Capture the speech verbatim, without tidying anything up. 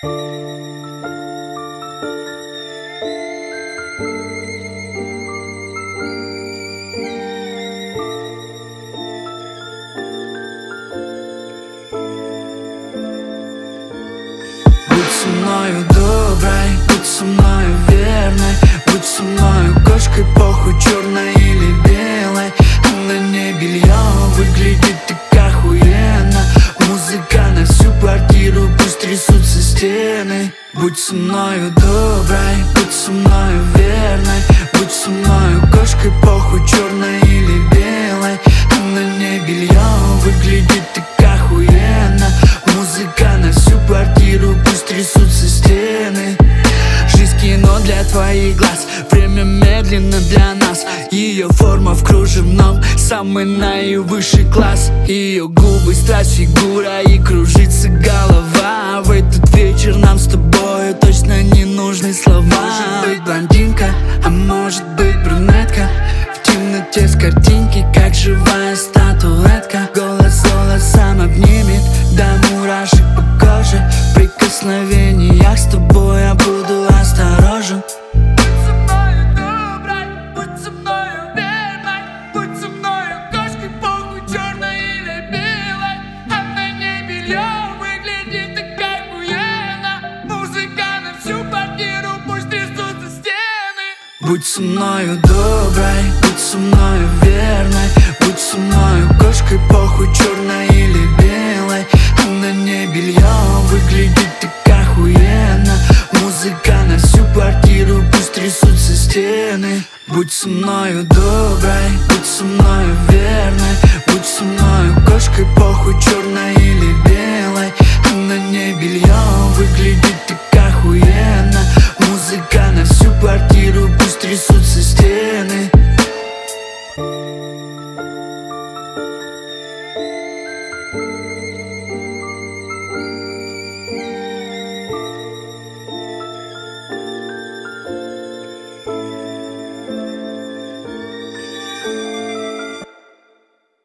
Будь со мною доброй, будь со мною верной, будь со мною кошкой, похуй черной или белой. На ней белье выглядит так охуенно. Музыка на всю квартиру, пусть трясутся стены. Будь со мною доброй, будь со мною верной, будь со мною кошкой, похуй черной или белой. На ней белье выглядит так охуенно. Музыка на всю квартиру, пусть трясутся стены. Жизнь кино для твоих глаз, время медленно для нас. Ее форма в кружевном, самый наивысший класс. Ее губы, страсть, фигура и кружится голова. В этот вечер нам с тобою точно не нужны слова. Может быть блондинка, а может быть брюнетка. В темноте с картинки, как живая статуэтка. Голос голосом обнимет, до мурашек по коже. В прикосновениях с тобой я буду осторожен. Будь со мною доброй, будь со мною верной, будь со мною кошкой, похуй черной или белой. А на ней белье выглядит так охуенно. Музыка на всю квартиру, пусть трясутся стены. Будь со мною доброй, будь со мною верной, будь со мною кошкой, похуй черной или белой. А на ней белье выглядит так охуенно. Музыка на всю квартиру, пусть трясутся стены. Будь со мною доброй, будь со мною верной, будь со мною кошкой, похуй черной